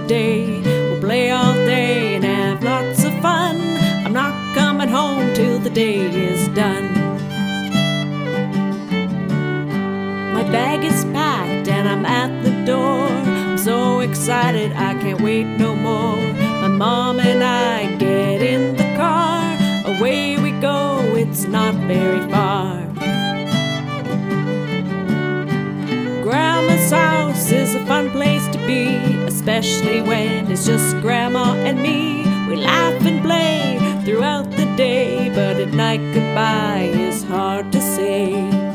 day. We'll play all day and have lots of fun. I'm not coming home till the day is done. My bag is packed and I'm at the door. I'm so excited I can't wait no more. My mom and I get in the car. Away we go, it's not very far. Grandma's house is a fun place to be, especially when it's just Grandma and me. We laugh and play throughout the day, but at night goodbye is hard to say.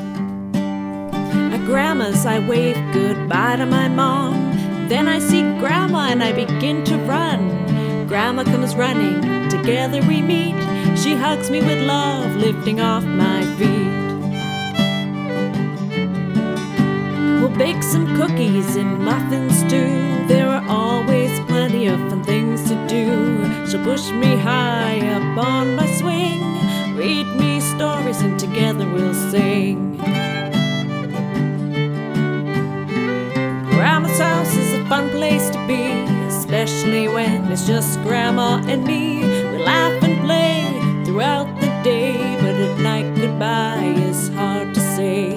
At Grandma's I wave goodbye to my mom. Then I see Grandma and I begin to run. Grandma comes running, together we meet. She hugs me with love, lifting off my feet. We'll bake some cookies and muffins too. There are always plenty of fun things to do. She'll push me high up on my swing, read me stories and together we'll sing. Grandma's house is a fun place to be, especially when it's just Grandma and me. We laugh and play throughout the day, but at night goodbye is hard to say.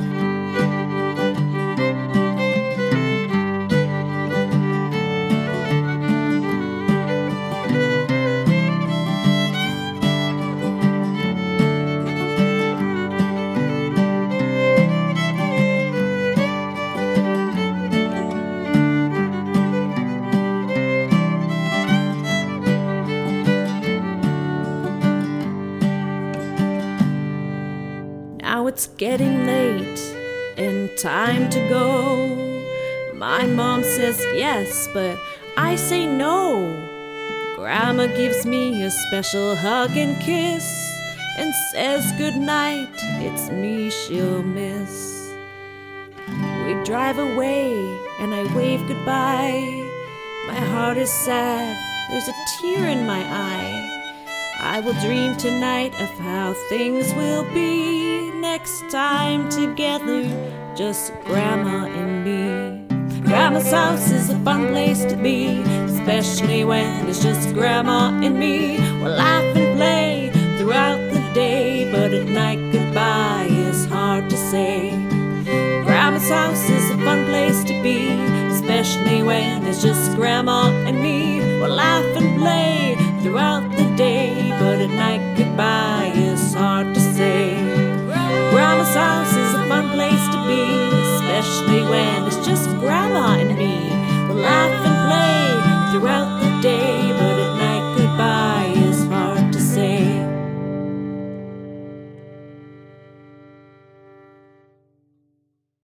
Now it's getting late and time to go. My mom says yes, but I say no. Grandma gives me a special hug and kiss and says goodnight, it's me she'll miss. We drive away and I wave goodbye. My heart is sad, there's a tear in my eye. I will dream tonight of how things will be next time together, just Grandma and me. Grandma's house is a fun place to be, especially when it's just Grandma and me. We'll laugh and play throughout the day, but at night goodbye is hard to say. Grandma's house is a fun place to be, especially when it's just Grandma and me. We'll laugh and play throughout the day, but at night goodbye is hard to say. Grandma's house is a fun place to be, especially when it's just Grandma and me. We'll laugh and